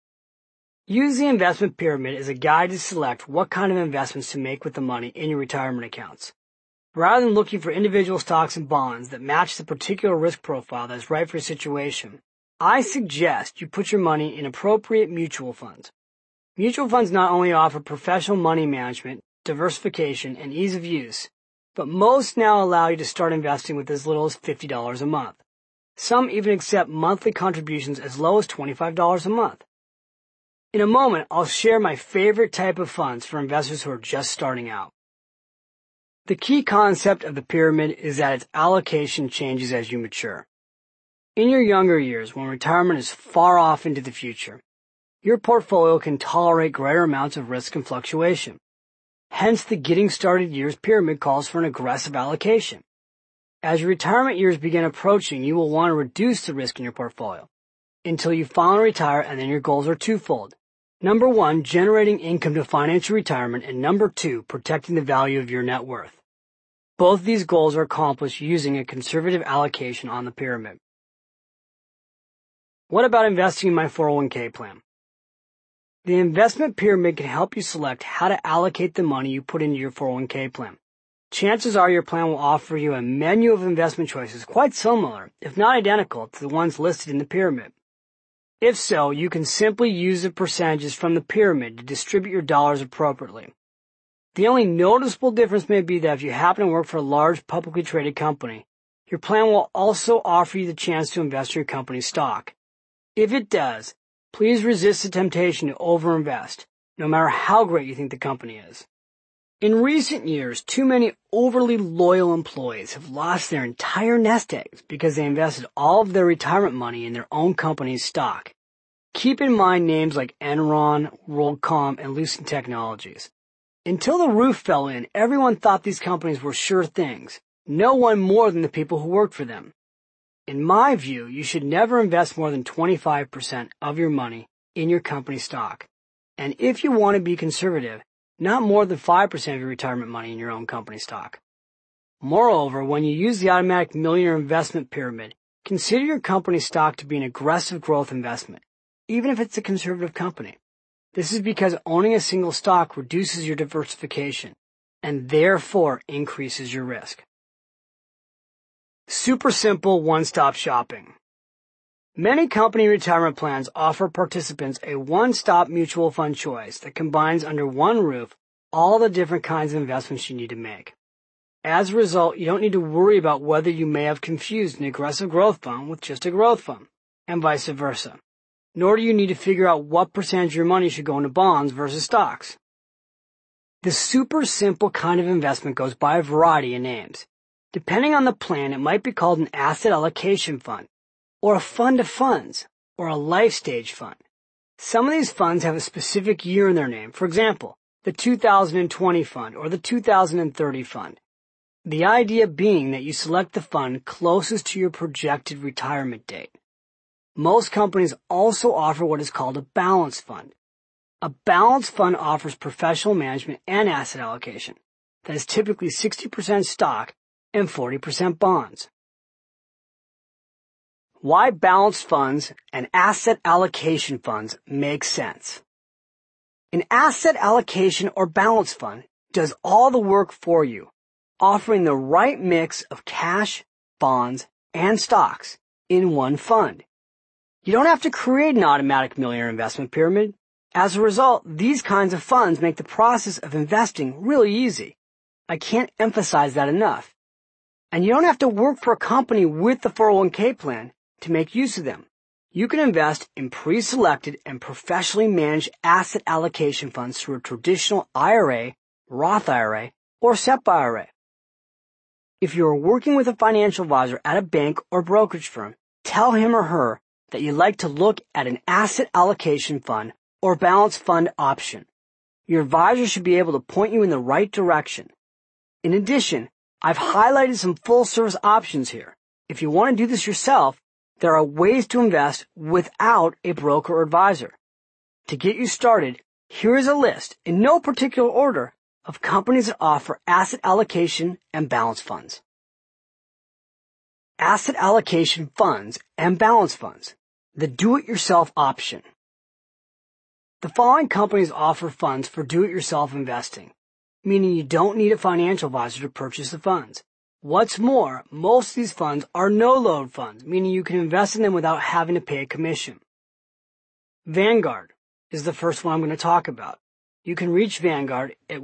Use the investment pyramid as a guide to select what kind of investments to make with the money in your retirement accounts. Rather than looking for individual stocks and bonds that match the particular risk profile that is right for your situation, I suggest you put your money in appropriate mutual funds. Mutual funds not only offer professional money management, diversification, and ease of use, but most now allow you to start investing with as little as $50 a month. Some even accept monthly contributions as low as $25 a month. In a moment, I'll share my favorite type of funds for investors who are just starting out. The key concept of the pyramid is that its allocation changes as you mature. In your younger years, when retirement is far off into the future, your portfolio can tolerate greater amounts of risk and fluctuation. Hence, the getting started years pyramid calls for an aggressive allocation. As your retirement years begin approaching, you will want to reduce the risk in your portfolio until you finally retire, and then your goals are twofold. Number 1, generating income to finance your retirement, and number 2, protecting the value of your net worth. Both these goals are accomplished using a conservative allocation on the pyramid. What about investing in my 401k plan? The investment pyramid can help you select how to allocate the money you put into your 401k plan. Chances are your plan will offer you a menu of investment choices quite similar, if not identical, to the ones listed in the pyramid. If so, you can simply use the percentages from the pyramid to distribute your dollars appropriately. The only noticeable difference may be that if you happen to work for a large publicly traded company, your plan will also offer you the chance to invest in your company's stock. If it does, please resist the temptation to overinvest, no matter how great you think the company is. In recent years, too many overly loyal employees have lost their entire nest eggs because they invested all of their retirement money in their own company's stock. Keep in mind names like Enron, WorldCom, and Lucent Technologies. Until the roof fell in, everyone thought these companies were sure things, no one more than the people who worked for them. In my view, you should never invest more than 25% of your money in your company stock. And if you want to be conservative, not more than 5% of your retirement money in your own company stock. Moreover, when you use the automatic millionaire investment pyramid, consider your company stock to be an aggressive growth investment, even if it's a conservative company. This is because owning a single stock reduces your diversification and therefore increases your risk. Super simple one-stop shopping. Many company retirement plans offer participants a one-stop mutual fund choice that combines under one roof all the different kinds of investments you need to make. As a result, you don't need to worry about whether you may have confused an aggressive growth fund with just a growth fund, and vice versa. Nor do you need to figure out what percentage of your money should go into bonds versus stocks. The super simple kind of investment goes by a variety of names. Depending on the plan, it might be called an asset allocation fund, or a fund of funds, or a life stage fund. Some of these funds have a specific year in their name. For example, the 2020 fund or the 2030 fund. The idea being that you select the fund closest to your projected retirement date. Most companies also offer what is called a balanced fund. A balanced fund offers professional management and asset allocation. That is typically 60% stock and 40% bonds. Why balanced funds and asset allocation funds make sense. An asset allocation or balanced fund does all the work for you, offering the right mix of cash, bonds, and stocks in one fund. You don't have to create an automatic millionaire investment pyramid. As a result, these kinds of funds make the process of investing really easy. I can't emphasize that enough. And you don't have to work for a company with the 401k plan to make use of them. You can invest in pre-selected and professionally managed asset allocation funds through a traditional IRA, Roth IRA, or SEP IRA. If you are working with a financial advisor at a bank or brokerage firm, tell him or her that you'd like to look at an asset allocation fund or balanced fund option. Your advisor should be able to point you in the right direction. In addition, I've highlighted some full-service options here. If you want to do this yourself, there are ways to invest without a broker or advisor. To get you started, here is a list, in no particular order, of companies that offer asset allocation and balanced funds. Asset allocation funds and balanced funds. The do-it-yourself option. The following companies offer funds for do-it-yourself investing, meaning you don't need a financial advisor to purchase the funds. What's more, most of these funds are no-load funds, meaning you can invest in them without having to pay a commission. Vanguard is the first one I'm going to talk about. You can reach Vanguard at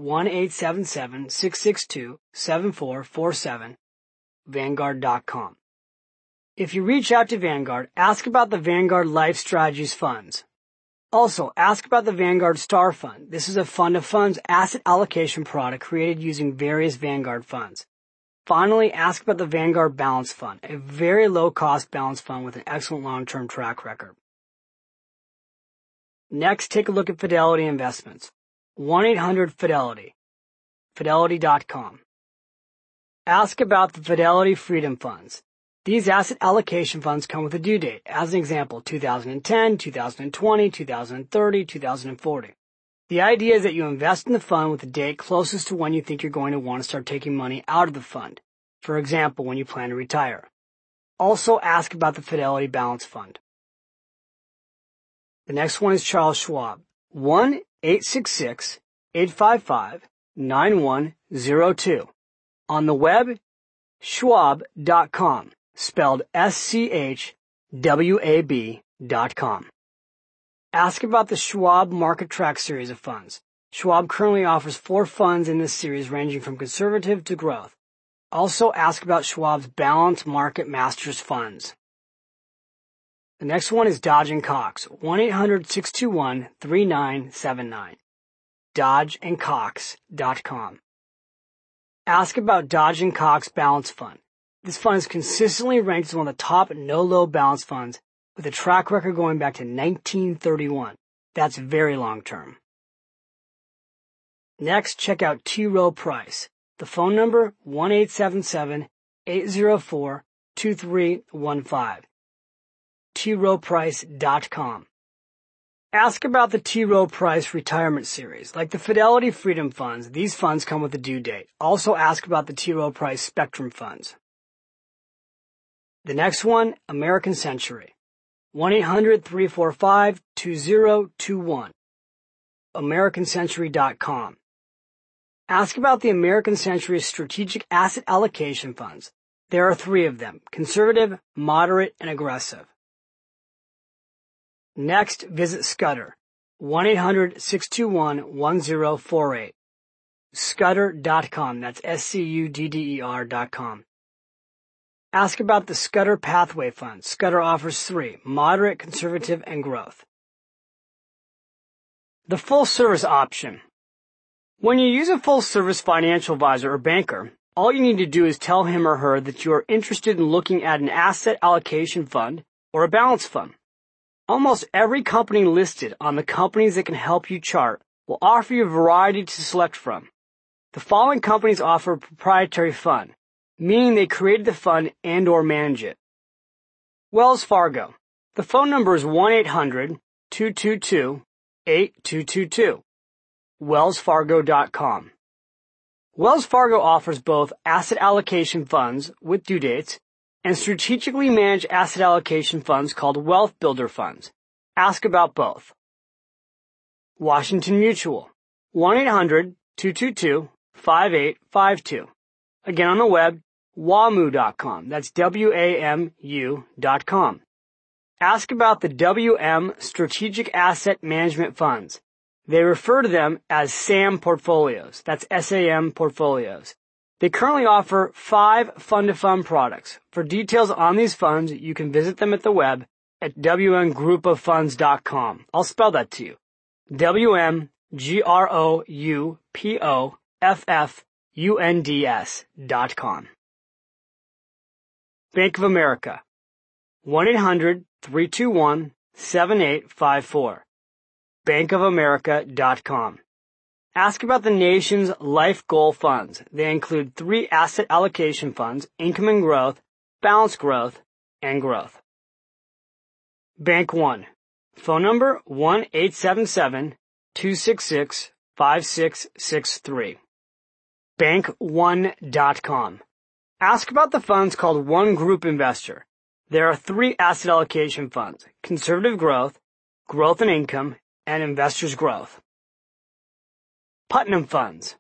1-877-662-7447, Vanguard.com. If you reach out to Vanguard, ask about the Vanguard Life Strategies funds. Also, ask about the Vanguard Star Fund. This is a fund of funds asset allocation product created using various Vanguard funds. Finally, ask about the Vanguard Balance Fund, a very low-cost balance fund with an excellent long-term track record. Next, take a look at Fidelity Investments. 1-800-FIDELITY, Fidelity.com. Ask about the Fidelity Freedom Funds. These asset allocation funds come with a due date. As an example, 2010, 2020, 2030, 2040. The idea is that you invest in the fund with the date closest to when you think you're going to want to start taking money out of the fund. For example, when you plan to retire. Also ask about the Fidelity Balance Fund. The next one is Charles Schwab. 1-866-855-9102. On the web, Schwab.com, spelled SCHWAB.com. Ask about the Schwab Market Track series of funds. Schwab currently offers 4 funds in this series ranging from conservative to growth. Also ask about Schwab's Balanced Market Masters funds. The next one is Dodge & Cox, 1-800-621-3979. DodgeandCox.com. Ask about Dodge & Cox Balance Fund. This fund is consistently ranked as one of the top no-low balance funds with a track record going back to 1931. That's very long term. Next, check out T. Rowe Price. The phone number, 1-877-804-2315. TRowePrice.com. Ask about the T. Rowe Price Retirement Series. Like the Fidelity Freedom Funds, these funds come with a due date. Also ask about the T. Rowe Price Spectrum Funds. The next one, American Century. 1-800-345-2021. AmericanCentury.com. Ask about the American Century Strategic Asset Allocation Funds. There are 3 of them: conservative, moderate, and aggressive. Next, visit Scudder. 1-800-621-1048. Scudder.com. That's SCUDDER.com. Ask about the Scudder Pathway Fund. Scudder offers 3: moderate, conservative, and growth. The full service option. When you use a full service financial advisor or banker, all you need to do is tell him or her that you are interested in looking at an asset allocation fund or a balance fund. Almost every company listed on the companies that can help you chart will offer you a variety to select from. The following companies offer a proprietary fund, meaning they created the fund and/or manage it. Wells Fargo. The phone number is 1-800-222-8222. WellsFargo.com. Wells Fargo offers both asset allocation funds with due dates and strategically managed asset allocation funds called Wealth Builder funds. Ask about both. Washington Mutual. 1-800-222-5852. Again on the web, WAMU.com. That's WAMU.com. Ask about the WM Strategic Asset Management Funds. They refer to them as SAM portfolios. That's SAM portfolios. They currently offer 5 fund-to-fund products. For details on these funds, you can visit them at the web at WMGroupoffunds.com. I'll spell that to you. WMGroupoffunds.com. Bank of America. 1-800-321-7854. bankofamerica.com. Ask about the nation's life goal funds. They include 3 asset allocation funds: income and growth, balanced growth, and growth. Bank One. Phone number 1-877-266-5663. Bank1.com. Ask about the funds called One Group Investor. There are 3 asset allocation funds: conservative growth, growth and income, and investors growth. Putnam Funds.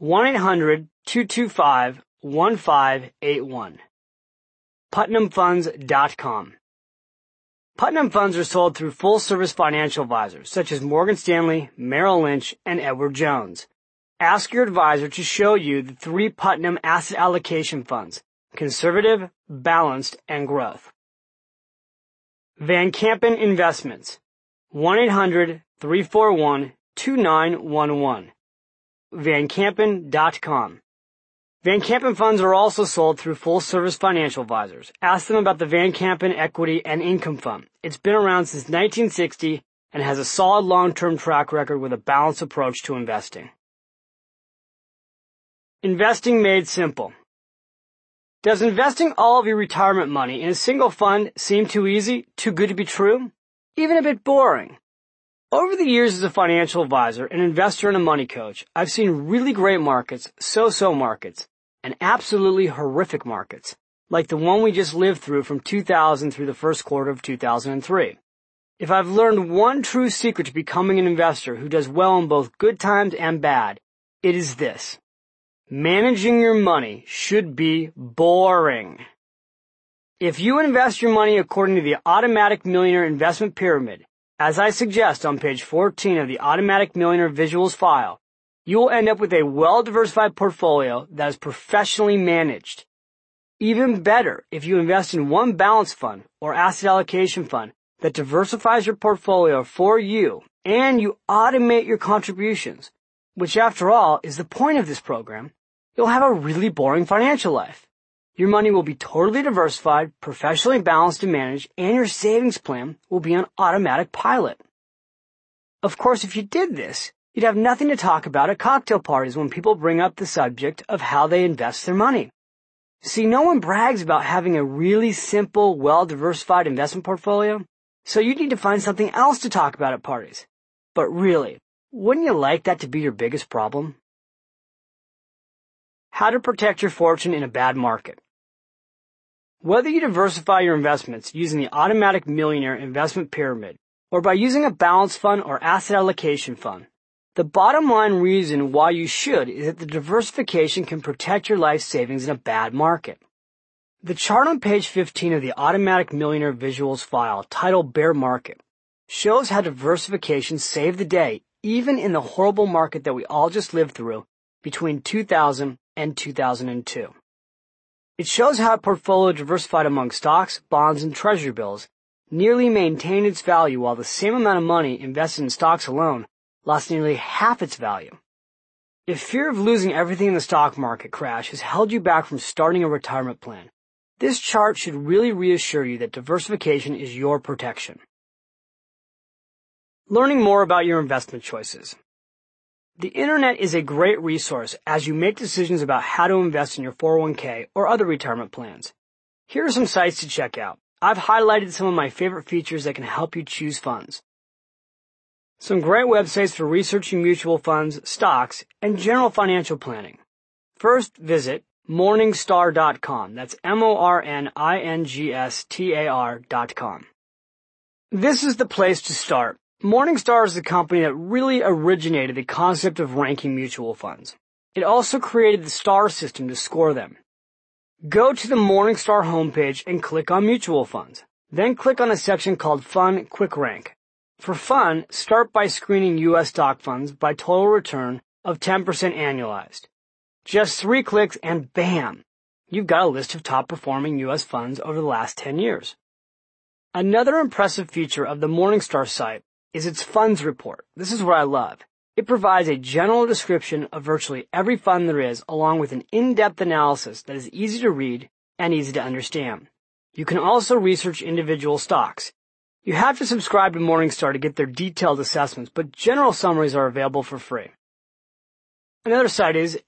1-800-225-1581. PutnamFunds.com. Putnam Funds are sold through full-service financial advisors such as Morgan Stanley, Merrill Lynch, and Edward Jones. Ask your advisor to show you the 3 Putnam asset allocation funds: conservative, balanced, and growth. Van Kampen Investments. 1-800-341-2911. VanKampen.com. Van Kampen funds are also sold through full-service financial advisors. Ask them about the Van Kampen Equity and Income Fund. It's been around since 1960 and has a solid long-term track record with a balanced approach to investing. Investing made simple. Does investing all of your retirement money in a single fund seem too easy, too good to be true, even a bit boring? Over the years as a financial advisor, an investor, and a money coach, I've seen really great markets, so-so markets, and absolutely horrific markets, like the one we just lived through from 2000 through the first quarter of 2003. If I've learned one true secret to becoming an investor who does well in both good times and bad, it is this. Managing your money should be boring. If you invest your money according to the Automatic Millionaire Investment Pyramid, as I suggest on page 14 of the Automatic Millionaire Visuals file, you will end up with a well-diversified portfolio that is professionally managed. Even better, if you invest in one balanced fund or asset allocation fund that diversifies your portfolio for you and you automate your contributions, which after all is the point of this program, you'll have a really boring financial life. Your money will be totally diversified, professionally balanced and managed, and your savings plan will be on automatic pilot. Of course, if you did this, you'd have nothing to talk about at cocktail parties when people bring up the subject of how they invest their money. See, no one brags about having a really simple, well-diversified investment portfolio, so you need to find something else to talk about at parties. But really, wouldn't you like that to be your biggest problem? How to protect your fortune in a bad market. Whether you diversify your investments using the Automatic Millionaire Investment Pyramid or by using a balanced fund or asset allocation fund, the bottom line reason why you should is that the diversification can protect your life savings in a bad market. The chart on page 15 of the Automatic Millionaire Visuals file, titled Bear Market, shows how diversification saved the day even in the horrible market that we all just lived through between 2000 and 2002. It shows how a portfolio diversified among stocks, bonds, and treasury bills nearly maintained its value while the same amount of money invested in stocks alone lost nearly half its value. If fear of losing everything in the stock market crash has held you back from starting a retirement plan, this chart should really reassure you that diversification is your protection. Learning more about your investment choices. The internet is a great resource as you make decisions about how to invest in your 401k or other retirement plans. Here are some sites to check out. I've highlighted some of my favorite features that can help you choose funds. Some great websites for researching mutual funds, stocks, and general financial planning. First, visit Morningstar.com. That's MORNINGSTAR.com. This is the place to start. Morningstar is the company that really originated the concept of ranking mutual funds. It also created the star system to score them. Go to the Morningstar homepage and click on Mutual Funds. Then click on a section called Fun Quick Rank. For fun, start by screening U.S. stock funds by total return of 10% annualized. Just 3 clicks and bam! You've got a list of top performing U.S. funds over the last 10 years. Another impressive feature of the Morningstar site is its funds report. This is what I love. It provides a general description of virtually every fund there is, along with an in-depth analysis that is easy to read and easy to understand. You can also research individual stocks. You have to subscribe to Morningstar to get their detailed assessments, but general summaries are available for free. Another site is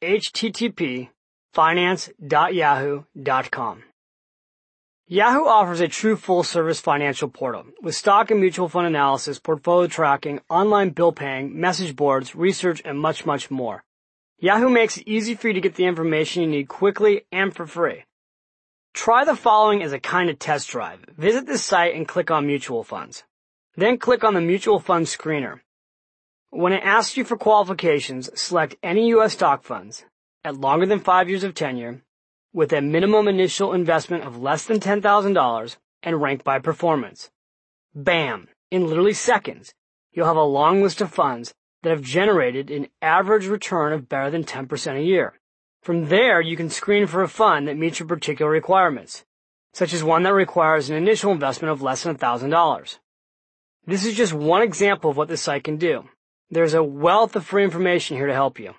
http://finance.yahoo.com. Yahoo offers a true full-service financial portal with stock and mutual fund analysis, portfolio tracking, online bill paying, message boards, research, and much, much more. Yahoo makes it easy for you to get the information you need quickly and for free. Try the following as a kind of test drive. Visit this site and click on mutual funds. Then click on the mutual fund screener. When it asks you for qualifications, select any U.S. stock funds at longer than 5 years of tenure, with a minimum initial investment of less than $10,000 and rank by performance. Bam! In literally seconds, you'll have a long list of funds that have generated an average return of better than 10% a year. From there, you can screen for a fund that meets your particular requirements, such as one that requires an initial investment of less than $1,000. This is just one example of what this site can do. There's a wealth of free information here to help you.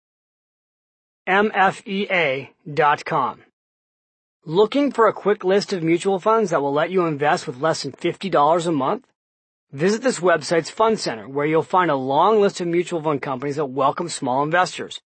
MFEA.com. Looking for a quick list of mutual funds that will let you invest with less than $50 a month? Visit this website's Fund Center, where you'll find a long list of mutual fund companies that welcome small investors.